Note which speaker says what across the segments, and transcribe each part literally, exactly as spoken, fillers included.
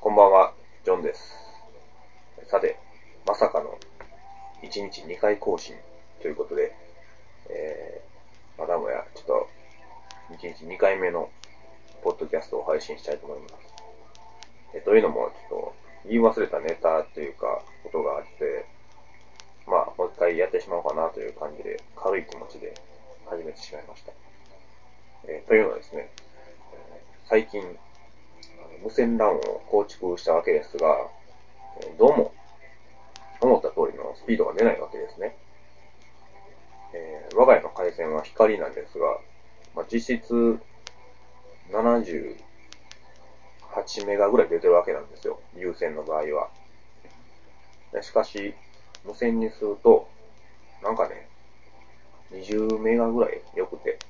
Speaker 1: こんばんは、ジョンです。さて、まさかのいちにちにかい更新ということで、えー、まだもやちょっといちにちにかいめのポッドキャストを配信したいと思います。えというのも、ちょっと言い忘れたネタというか、ことがあって、まあ、もう一回やってしまおうかなという感じで、軽い気持ちで始めてしまいました。えー、というのはですね、最近、無線 ラン を構築したわけですが、どうも思った通りのスピードが出ないわけですね。えー、我が家の回線は光なんですが、まあ、実質ななじゅうはちメガぐらい出てるわけなんですよ。有線の場合は。しかし、無線にすると、なんかね、にじゅうメガぐらい良くて、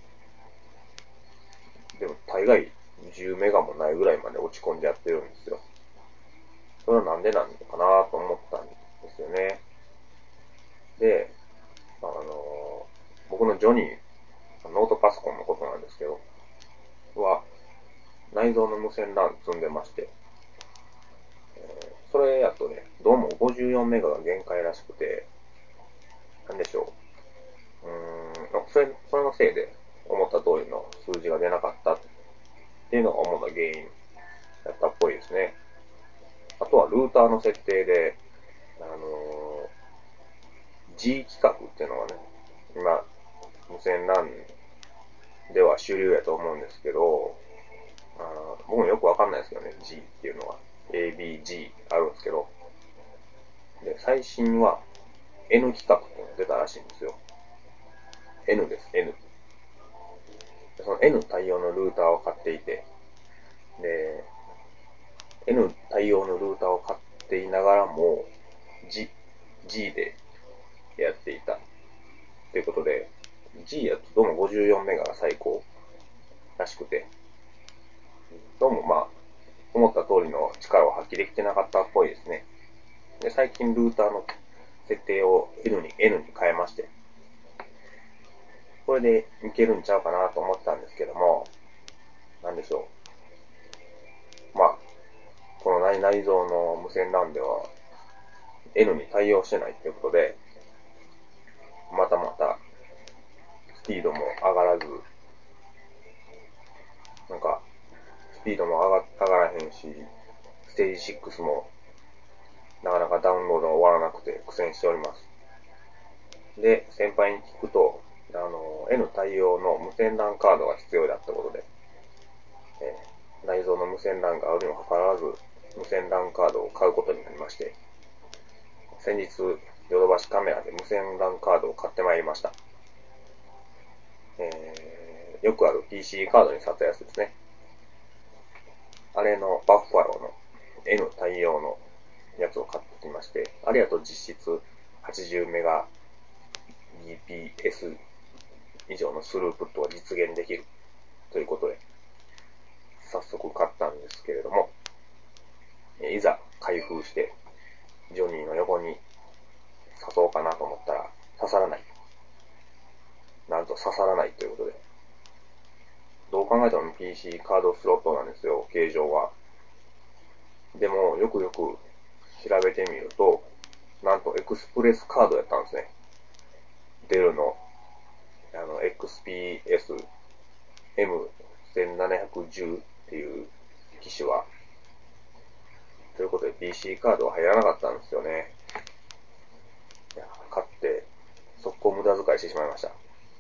Speaker 1: でも大概じゅうメガもないぐらいまで落ち込んじゃってるんですよ。それはなんでなのかなと思ったんですよね。で、あのー、僕のジョニー、ノートパソコンのことなんですけど、は、内蔵の無線 ラン 積んでまして、えー、それやとね、どうもごじゅうよんメガが限界らしくて、なんでしょう。うーん、それ、それのせいで思った通りの数字が出なかったっていうのが主な原因だったっぽいですね。あとはルーターの設定で、あのー、G 規格っていうのがね、今、無線 ラン では主流やと思うんですけど、あ僕もよくわかんないですけどね、G っていうのは。エービージー あるんですけど。で、最新は N 規格っていうのが出たらしいんですよ。N です、N。その N 対応のルーターを買っていて、で、N 対応のルーターを買っていながらも、G、G でやっていた。ということで、G やとどうもごじゅうよんメガが最高らしくて、どうもまあ、思った通りの力を発揮できてなかったっぽいですね。で、最近ルーターの設定を N に、N に変えまして、これでいけるんちゃうかなと思ってたんですけども、なんでしょう。まあ、この内内蔵の無線 ラン では N に対応してないということで、またまたスピードも上がらず、なんか、スピードも上が上がらへんし、ステージシックスもなかなかダウンロードが終わらなくて苦戦しております。で、先輩に聞くと、あの、N 対応の無線 ラン カードが必要だったことで、えー、内蔵の無線 ラン があるにもかかわらず、無線 ラン カードを買うことになりまして、先日、ヨドバシカメラで無線 ラン カードを買ってまいりました。えー、よくある ピーシー カードに貼ったやつですね。あれのバッファローの N 対応のやつを買ってきまして、あれやと実質はちじゅうメガ ビーピーエス 以上のスループットが実現できるということで、早速買ったんですけれども、いざ開封してジョニーの横に刺そうかなと思ったら刺さらない。なんと刺さらないということで、どう考えても ピーシー カードスロットなんですよ、形状は。でもよくよく調べてみると、なんとエクスプレスカードやったんですね。デルのあの エックスピーエスエムせんななひゃくじゅう っていう機種は。ということで ピーシー カードは入らなかったんですよね。いや、買って速攻無駄遣いしてしまいました。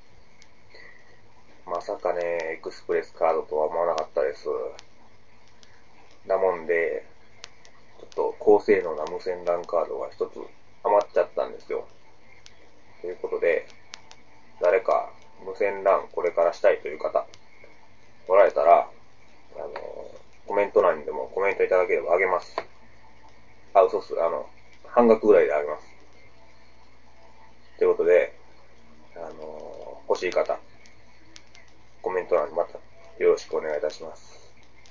Speaker 1: まさかね、エクスプレスカードとは思わなかったです。なもんで、ちょっと高性能な無線 ラン カードが一つ余っちゃったんですよ。ということで、誰か無線 ラン これからしたいという方、おられたら、あの、コメント欄にでもコメントいただければあげます。あ、嘘っす。あの、半額ぐらいであげます。ということで、あの、欲しい方、コメント欄にまたよろしくお願いいたします。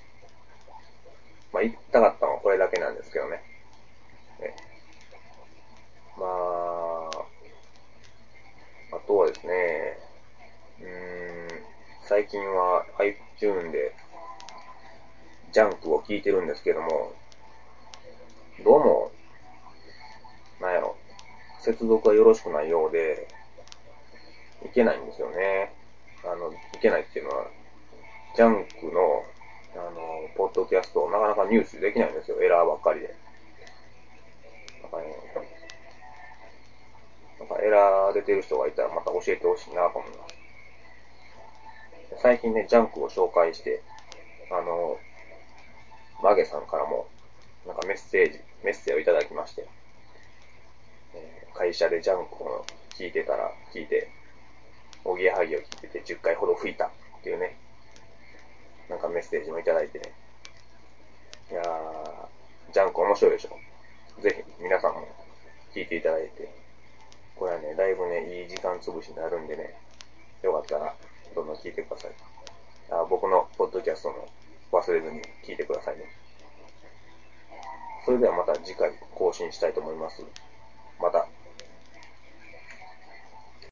Speaker 1: まあ、言いたかったのはこれだけなんですけどね。ね、まあ、あとはですね、うーん、最近は iTunes でジャンクを聞いてるんですけども、 どうも、なんやろ、接続がよろしくないようで、いけないんですよね。あの、いけないっていうのは、ジャンクの、あの、ポッドキャストをなかなか入手できないんですよ。エラーばっかりで。なんかね、なんかエラー出てる人がいたらまた教えてほしいなと思います。最近ね、ジャンクを紹介して、あの、マゲさんからも、なんかメッセージ、メッセージをいただきまして、えー会社でジャンクを聞いてたら、聞いて、おぎやはぎを聞いててじゅっかいほど吹いたっていうね、なんかメッセージもいただいてね。いやー、ジャンク面白いでしょ。ぜひ皆さんも聞いていただいて、これはね、だいぶね、いい時間潰しになるんでね、よかったらどんどん聞いてください。あ、僕のポッドキャストも忘れずに聞いてくださいね。それではまた次回更新したいと思います。